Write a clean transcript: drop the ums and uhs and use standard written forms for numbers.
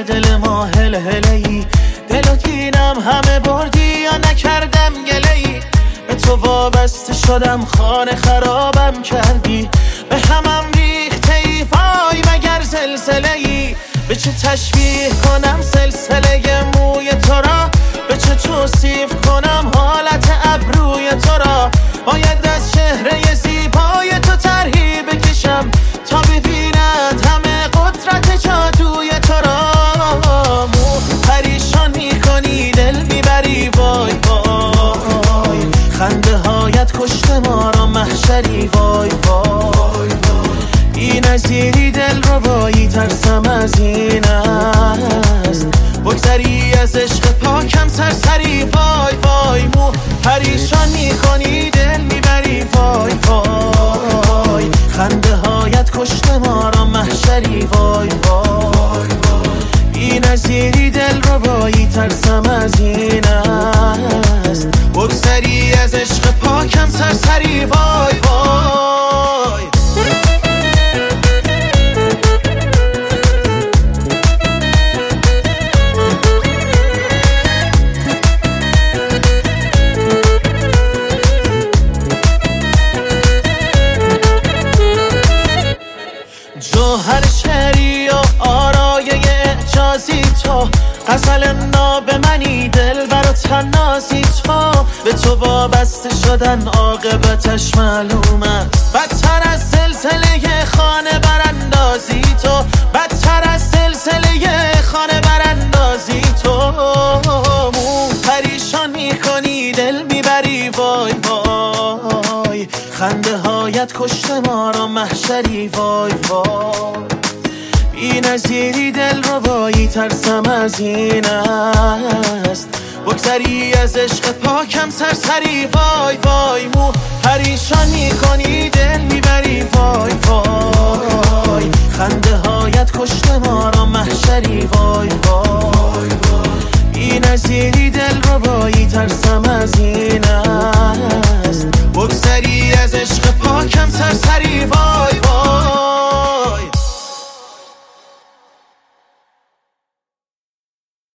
دل ما هل هلهی، دلو دینم همه بردی یا نکردم گلهی، به تو وابسته شدم خانه خرابم کردی، به همم ریخته ای وای مگر زلزله‌ای، به چه تشبیه کنم سلسله موی تو را، به چه توصیف کنم حالت ابروی تو را، باید از چهره زیبای تو طرحی بکشم تا ببیند همه قدرت جادوی تو را، پریشان میکنی دل میبری وای وای، خنده هایت کشته ما را محشری وای وای، بی نظیری دل ربایی ترسم از این است، بگذری از عشق پاکم سرسری وای وای، مو پریشان میکنی دل میبری وای وای، خنده هایت کشته ما را محشری وای وای، بی نظیری دل ربایی ترسم از این است، بگذری از عشق پاکم سرسری وای وای. جوهر شعری و آرایه اعجازی تو، غزل ناب منی دل برا تنازی تو، به تو وابسته شدن عاقبتش معلوم است، بدتر از سلسله خانه براندازی تو، بدتر از سلسله خانه براندازی تو، پریشان میکنی دل میبری وای وای، خنده هایت کشته ما را محشری وای وای، بی نظیری دل ربایی ترسم از این است، بگذری از عشق پاکم سرسری وای وای، مو پریشان میکنی دل میبری وای وای، خنده هایت کشته ما را محشری وای وای، بی نظیری دل ربایی ترسم از این است، بگذری از عشق پاکم سرسری وای.